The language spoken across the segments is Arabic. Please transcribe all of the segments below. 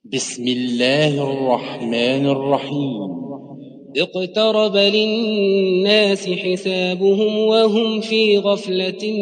بسم الله الرحمن الرحيم. اقترب للناس حسابهم وهم في غفلة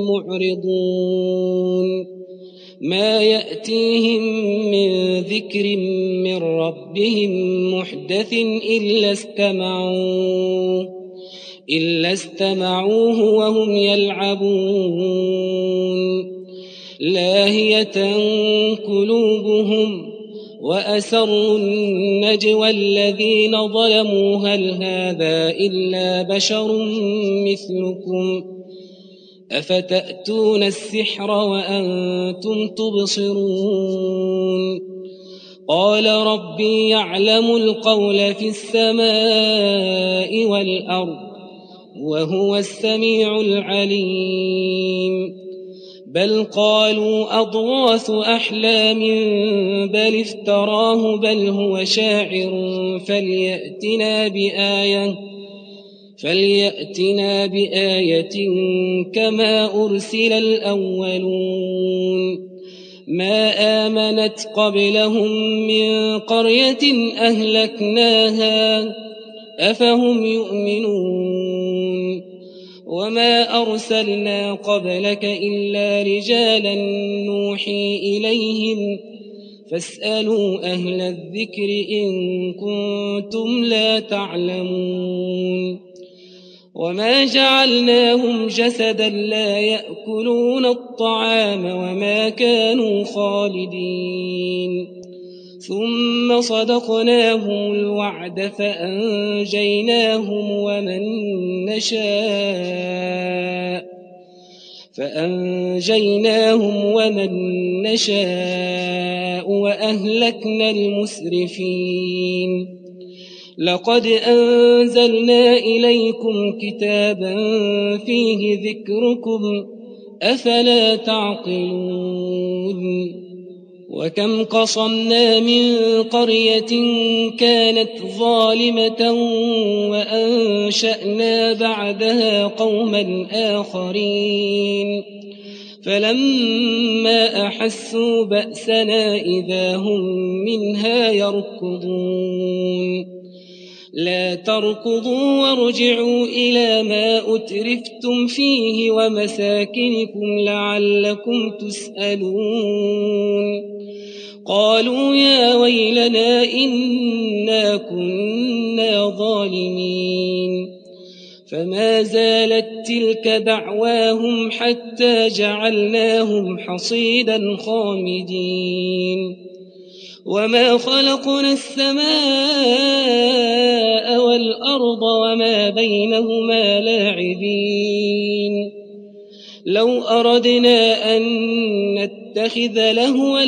معرضون ما يأتيهم من ذكر من ربهم محدث إلا استمعوه وهم يلعبون لاهية قلوبهم وأسروا النجوى الذين ظلموا هل هذا إلا بشر مثلكم أفتأتون السحر وأنتم تبصرون قال ربي يعلم القول في السماء والأرض وهو السميع العليم بل قالوا أضغاث أحلام بل افتراه بل هو شاعر فليأتنا بآية كما أرسل الأولون ما آمنت قبلهم من قرية أهلكناها أفهم يؤمنون وما أرسلنا قبلك إلا رجالا نوحي إليهم فاسألوا أهل الذكر إن كنتم لا تعلمون وما جعلناهم جسدا لا يأكلون الطعام وما كانوا خالدين ثم صدقناهم الوعد فأنجيناهم ومن نشاء وأهلكنا المسرفين لقد أنزلنا إليكم كتابا فيه ذكركم أفلا تعقلون وكم قصمنا من قرية كانت ظالمة وأنشأنا بعدها قوما آخرين فلما أحسوا بأسنا إذا هم منها يركضون لا تركضوا وارجعوا إلى ما أترفتم فيه ومساكنكم لعلكم تسألون قالوا يا ويلنا إنا كنا ظالمين فما زالت تلك دعواهم حتى جعلناهم حصيدا خامدين وما خلقنا السماء والأرض وما بينهما لاعبين لو أردنا أن نتخذ لهوا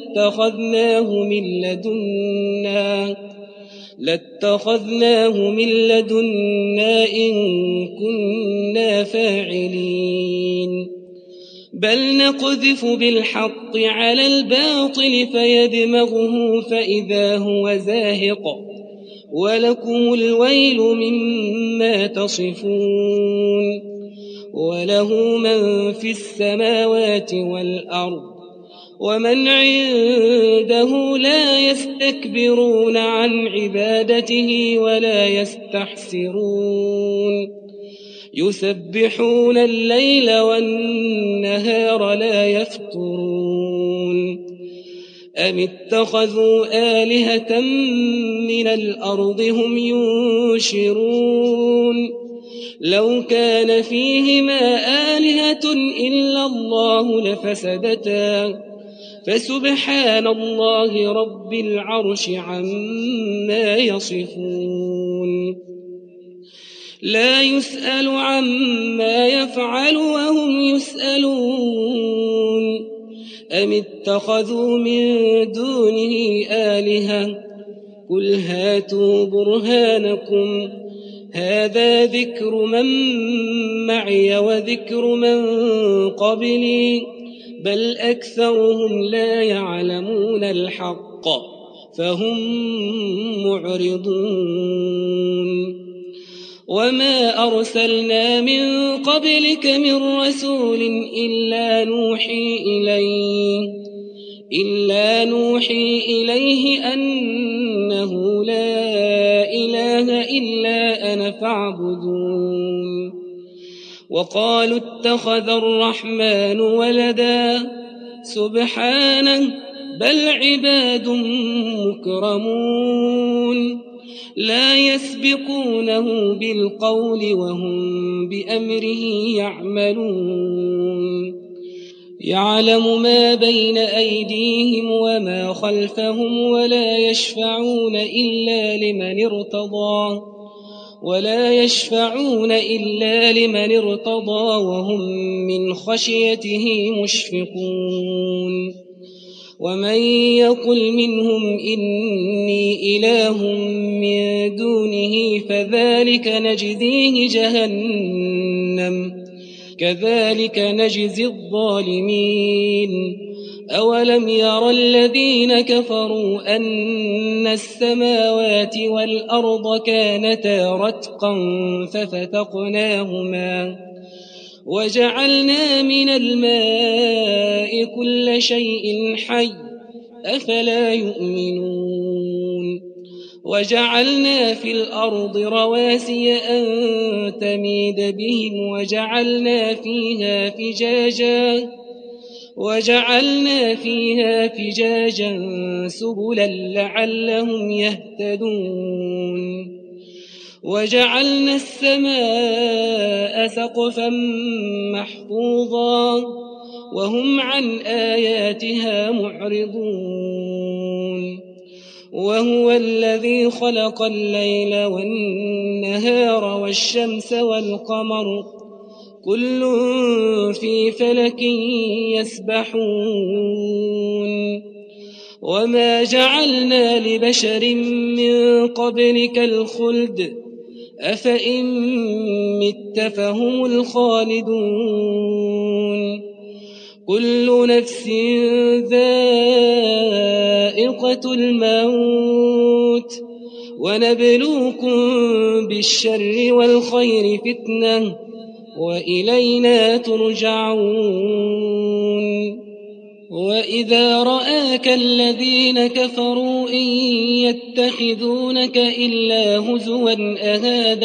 لاتخذناه من لدنا إن كنا فاعلين بل نقذف بالحق على الباطل فيدمغه فإذا هو زاهق ولكم الويل مما تصفون وله من في السماوات والأرض ومن عنده لا يستكبرون عن عبادته ولا يستحسرون يسبحون الليل والنهار لا يفترون أم اتخذوا آلهة من الأرض هم ينشرون لو كان فيهما آلهة إلا الله لفسدتا فسبحان الله رب العرش عما يصفون لا يسأل عما يفعل وهم يسألون أم اتخذوا من دونه آلهة قل هاتوا برهانكم هذا ذكر من معي وذكر من قبلي بل أكثرهم لا يعلمون الحق فهم معرضون وما أرسلنا من قبلك من رسول إلا نوحي إليه إلا نوحي إليه أنه لا إله إلا أنا فاعبدون وقالوا اتخذ الرحمن ولدا سبحانه بل عباد مكرمون لا يسبقونه بالقول وهم بأمره يعملون يعلم ما بين أيديهم وما خلفهم ولا يشفعون إلا لمن ارتضى وهم من خشيته مشفقون ومن يقل منهم إني إله من دونه فذلك نجزيه جهنم كذلك نجزي الظالمين أولم ير الذين كفروا أن السماوات والأرض كانتا رتقا ففتقناهما وجعلنا من الماء كل شيء حي أفلا يؤمنون وجعلنا في الأرض رواسي أن تميد بهم وجعلنا فيها فجاجا سبلا لعلهم يهتدون وجعلنا السماء سقفا محفوظا وهم عن آياتها معرضون وهو الذي خلق الليل والنهار والشمس والقمر كل في فلك يسبحون وما جعلنا لبشر من قبلك الخلد أفإن مت فهم الخالدون كل نفس ذائقة الموت ونبلوكم بالشر والخير فتنة وإلينا ترجعون وإذا رآك الذين كفروا إن يتخذونك إلا هزوا أهذا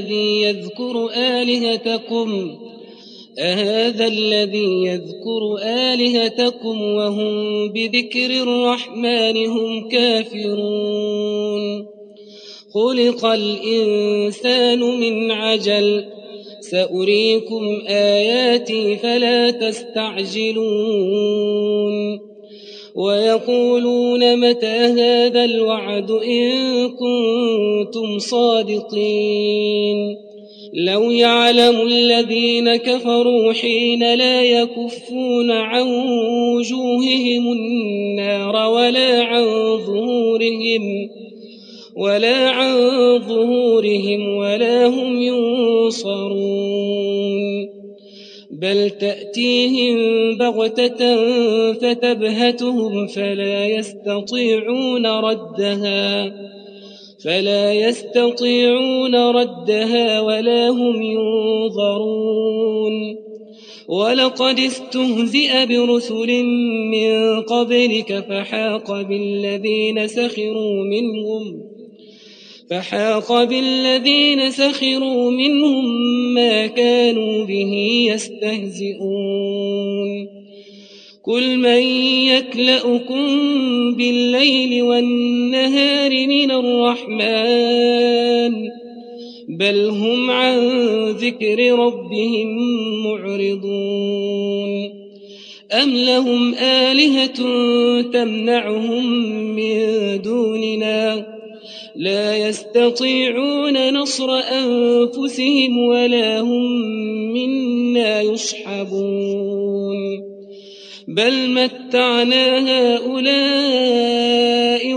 الذي يذكر آلهتكم وهم بذكر الرحمن هم كافرون خلق الإنسان من عجل سأريكم آياتي فلا تستعجلون ويقولون متى هذا الوعد إن كنتم صادقين لو يعلم الذين كفروا حين لا يكفون عن وجوههم النار ولا عن ظهورهم ولا هم ينصرون بل تأتيهم بغتة فتبهتهم فلا يستطيعون ردها ولا هم ينظرون ولقد استهزئ برسل من قبلك فحاق بالذين سخروا منهم ما كانوا به يستهزئون قل من يكلؤكم بالليل والنهار من الرحمن بل هم عن ذكر ربهم معرضون أم لهم آلهة تمنعهم من دوننا لا يستطيعون نصر أنفسهم ولا هم منا يصحبون بل متعنا هؤلاء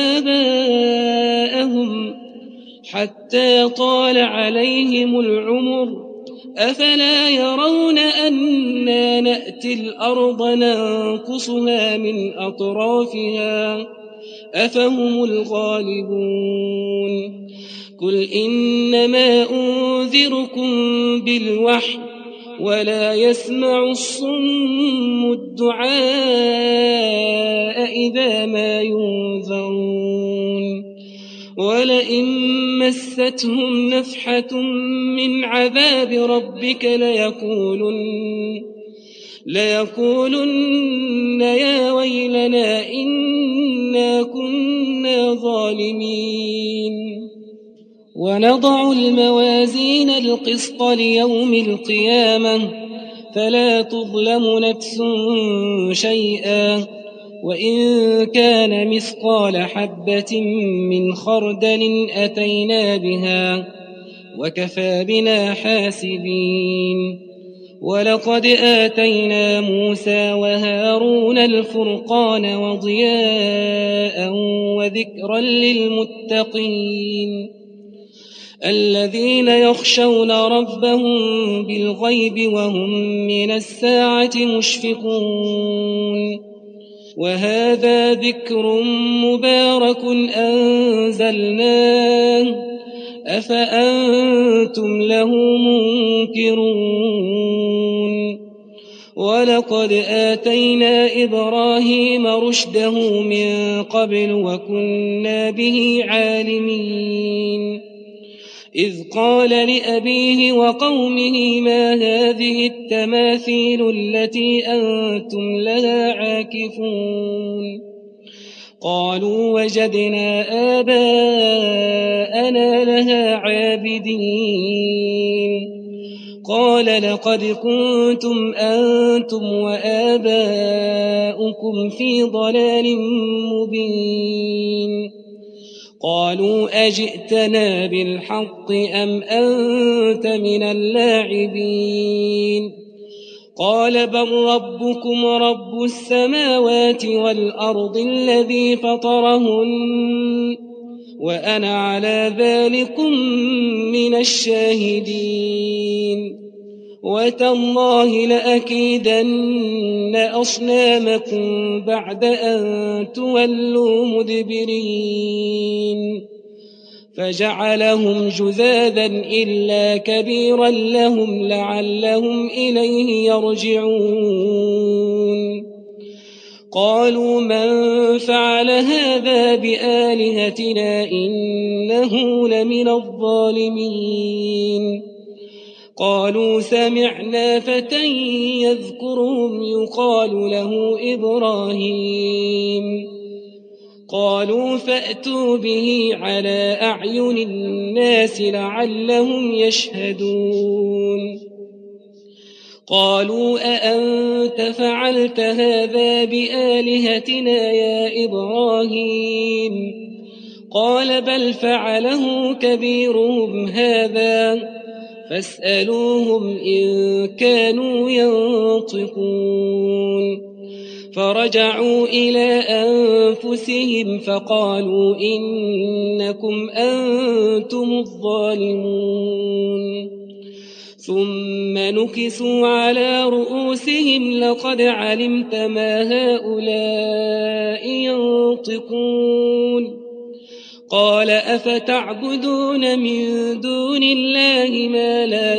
وآباءهم حتى طال عليهم العمر أفلا يرون أنا نأتي الأرض ننقصها من أطرافها أفهم الغالبون قل إنما أنذركم بالوحي ولا يسمع الصم الدعاء إذا ما ينذرون ولئن مستهم نفحة من عذاب ربك ليقولن يا ويلنا إنا كنا ظالمين ونضع الموازين القسط ليوم القيامة فلا تظلم نفس شيئا وإن كان مثقال حبة من خردل أتينا بها وكفى بنا حاسبين ولقد آتينا موسى وهارون الفرقان وضياء وذكرا للمتقين الذين يخشون ربهم بالغيب وهم من الساعة مشفقون وهذا ذكر مبارك أنزلناه أفأنتم له منكرون ولقد آتينا إبراهيم رشده من قبل وكنا به عالمين إذ قال لأبيه وقومه ما هذه التماثيل التي أنتم لها عاكفون قالوا وجدنا آباءنا لها عابدين قال لقد كنتم أنتم وآباؤكم في ضلال مبين قالوا أجئتنا بالحق أم أنت من اللاعبين قال بل ربكم رب السماوات والأرض الذي فطرهن وأنا على ذلكم من الشاهدين وتالله لأكيدن أصنامكم بعد أن تولوا مدبرين فجعلهم جذاذا إلا كبيرا لهم لعلهم إليه يرجعون قالوا من فعل هذا بآلهتنا إنه لمن الظالمين قالوا سمعنا فتى يذكرهم يقال له إبراهيم قالوا فأتوا به على أعين الناس لعلهم يشهدون قالوا أأنت فعلت هذا بآلهتنا يا إبراهيم قال بل فعله كبيرهم هذا فاسألوهم إن كانوا ينطقون فرجعوا إلى أنفسهم فقالوا إنكم أنتم الظالمون ثم نكسوا على رؤوسهم لقد علمت ما هؤلاء ينطقون قال أفتعبدون من دون الله ما لا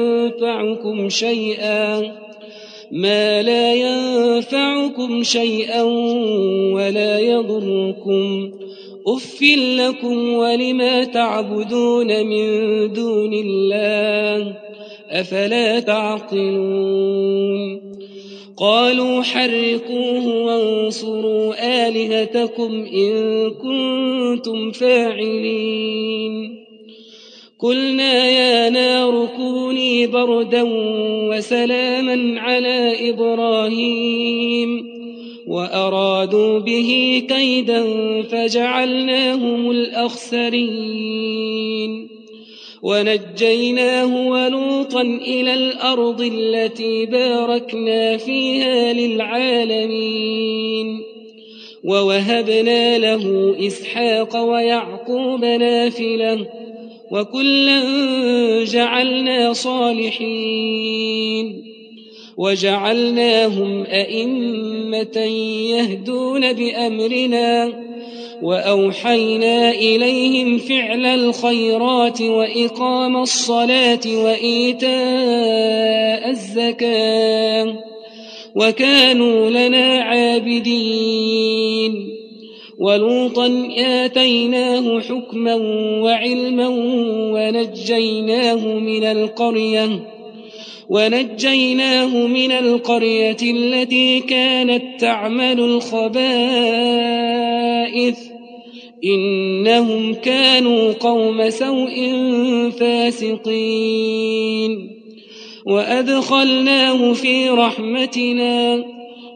ينفعكم شيئا ولا يضركم أف لكم ولما تعبدون من دون الله أفلا تعقلون قالوا حرقوه وانصروا آلهتكم إن كنتم فاعلين قلنا يا نار كوني بردا وسلاما على إبراهيم وأرادوا به كيدا فجعلناهم الأخسرين ونجيناه ولوطا إلى الأرض التي باركنا فيها للعالمين ووهبنا له إسحاق ويعقوب نافلة وكلا جعلنا صالحين وجعلناهم أئمة يهدون بأمرنا وأوحينا إليهم فعل الخيرات وإقام الصلاة وإيتاء الزكاة وكانوا لنا عابدين ولوطا آتيناه حكما وعلما ونجيناه من القرية التي كانت تعمل الخبائث إنهم كانوا قوم سوء فاسقين وأدخلناه في رحمتنا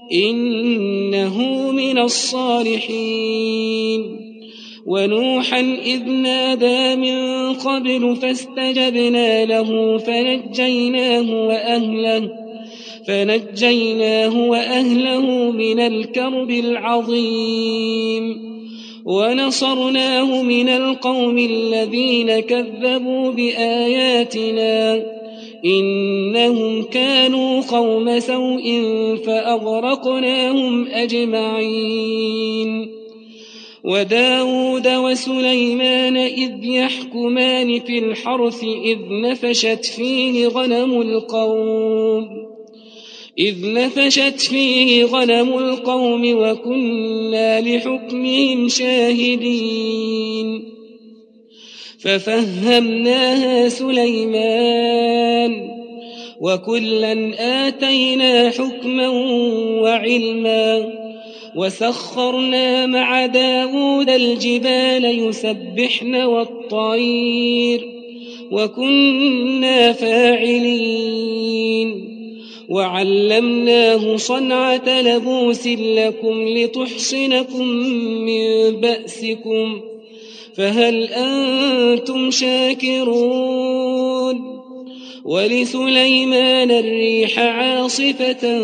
إنه من الصالحين ونوحا إذ نادى من قبل فاستجبنا له فنجيناه وأهله من الكرب العظيم ونصرناه من القوم الذين كذبوا بآياتنا إنهم كانوا قوم سوء فأغرقناهم أجمعين وداود وسليمان إذ يحكمان في الحرث إذ نفشت فيه غنم القوم وكنا لحكمهم شاهدين ففهمناها سليمان وكلا آتينا حكما وعلما وسخرنا مع داود الجبال يسبحن والطير وكنا فاعلين وعلمناه صنعة لبوس لكم لتحصنكم من بأسكم فهل أنتم شاكرون ولسليمان الريح عاصفة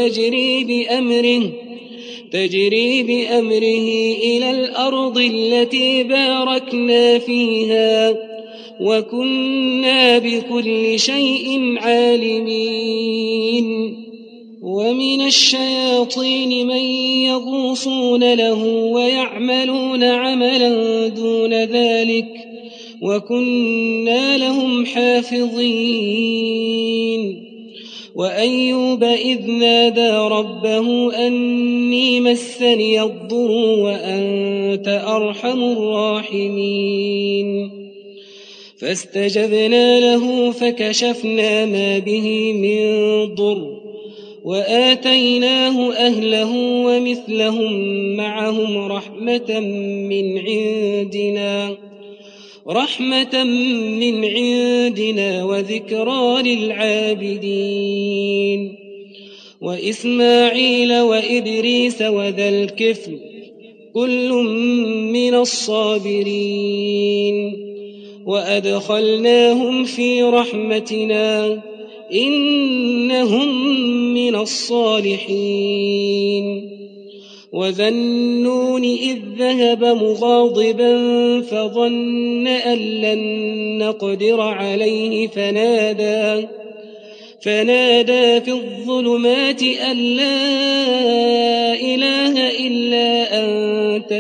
تجري بأمره إلى الأرض التي باركنا فيها وكنا بكل شيء عالمين ومن الشياطين من يغوصون له ويعملون عملا دون ذلك وكنا لهم حافظين وأيوب إذ نادى ربه أني مسني الضر وأنت أرحم الراحمين فاستجبنا له فكشفنا ما به من ضر وآتيناه أهله ومثلهم معهم رحمة من عندنا وذكرى للعابدين وإسماعيل وإدريس وذا الكفل كل من الصابرين وأدخلناهم في رحمتنا إنهم من الصالحين وذا النون إذ ذهب مغاضبا فظن أن لن نقدر عليه فنادى في الظلمات أن لا إله إلا أنت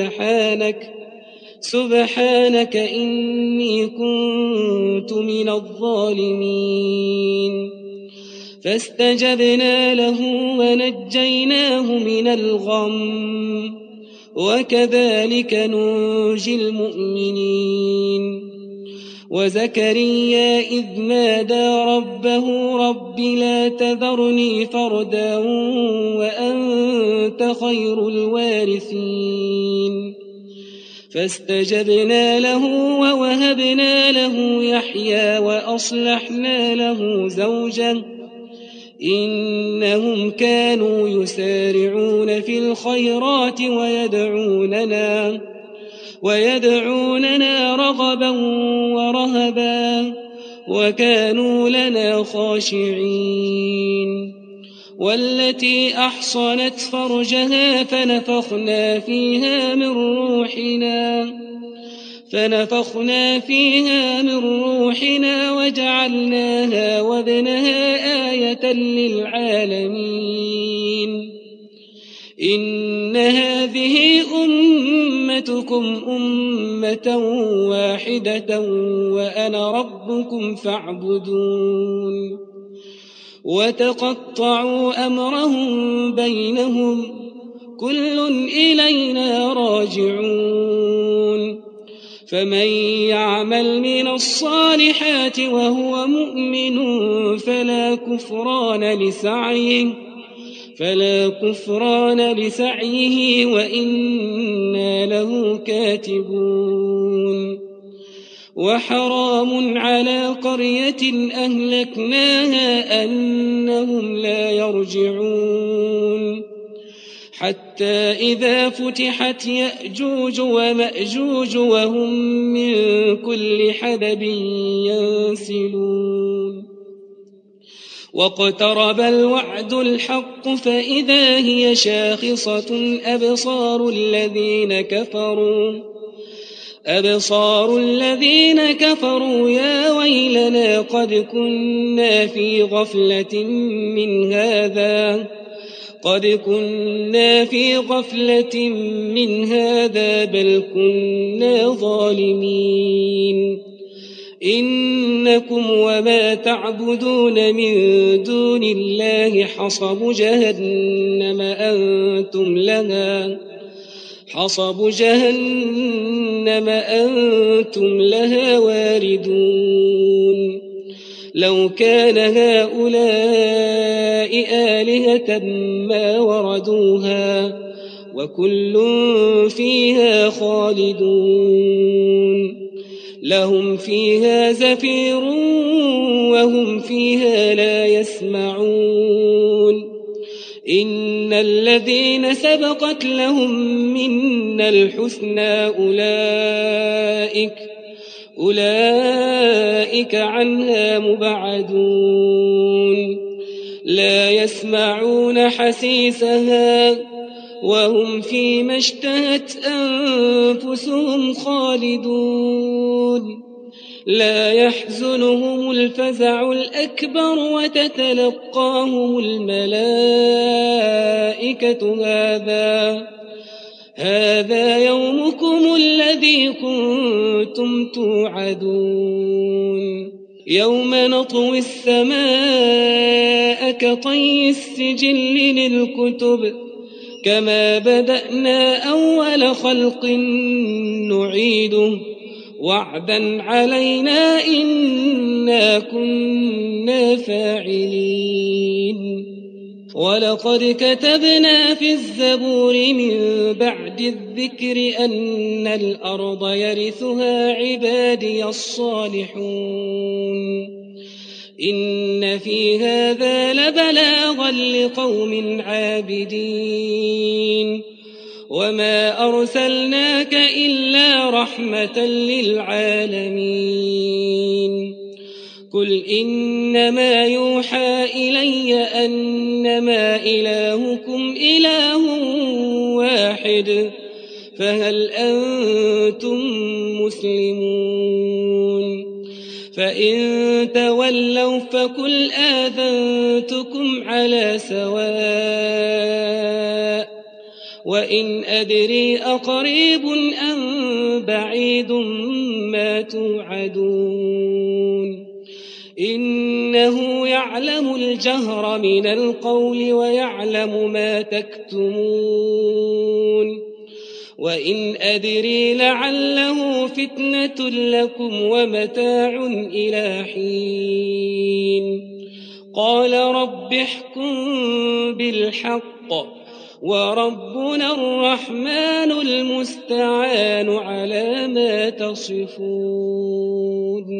سبحانك إني كنت من الظالمين فاستجبنا له ونجيناه من الغم وكذلك ننجي المؤمنين وزكريا إذ نادى ربه رب لا تذرني فردا وأنت خير الوارثين فاستجبنا له ووهبنا له يحيى وأصلحنا له زوجه إنهم كانوا يسارعون في الخيرات ويدعوننا رغبا ورهبا وكانوا لنا خاشعين والتي أحصنت فرجها فنفخنا فيها من روحنا وجعلناها وابنها آية للعالمين إن هذه أمتكم أمة واحدة وأنا ربكم فاعبدون وتقطعوا أمرهم بينهم كل إلينا راجعون فمن يعمل من الصالحات وهو مؤمن فلا كفران لسعيه وإنا له كاتبون وحرام على قرية أهلكناها أنهم لا يرجعون حتى إذا فتحت يأجوج ومأجوج وهم من كل حدب ينسلون واقترب الوعد الحق فإذا هي شاخصة أبصار الذين كفروا يا ويلنا قد كنا في غفلة من هذا بل كنا ظالمين إنكم وما تعبدون من دون الله حصب جهنم أنتم لها واردون لو كان هؤلاء آلهة ما وردوها وكل فيها خالدون لهم فيها زفير وهم فيها لا يسمعون إن الذين سبقت لهم منا الحسنى أولئك عنها مبعدون لا يسمعون حسيسها وهم فيما اشتهت أنفسهم خالدون لا يحزنهم الفزع الأكبر وتتلقاهم الملائكة هذا يومكم الذي كنتم توعدون يوم نطوي السماء كطي السجل للكتب كما بدأنا أول خلق نعيده وعدا علينا إنا كنا فاعلين ولقد كتبنا في الزبور من بعد الذكر أن الأرض يرثها عبادي الصالحون إن في هذا لبلاغا لقوم عابدين وما أرسلناك إلا رحمة للعالمين قل إنما يوحى إلي أنما إلهكم إله واحد فهل أنتم مسلمون فإن تولوا فقل آذنتكم على سواء وإن أدري أقريب أم بعيد ما توعدون إنه يعلم الجهر من القول ويعلم ما تكتمون وإن أدري لعله فتنة لكم ومتاع إلى حين قال رب احكم بالحق وربنا الرحمن المستعان على ما تصفون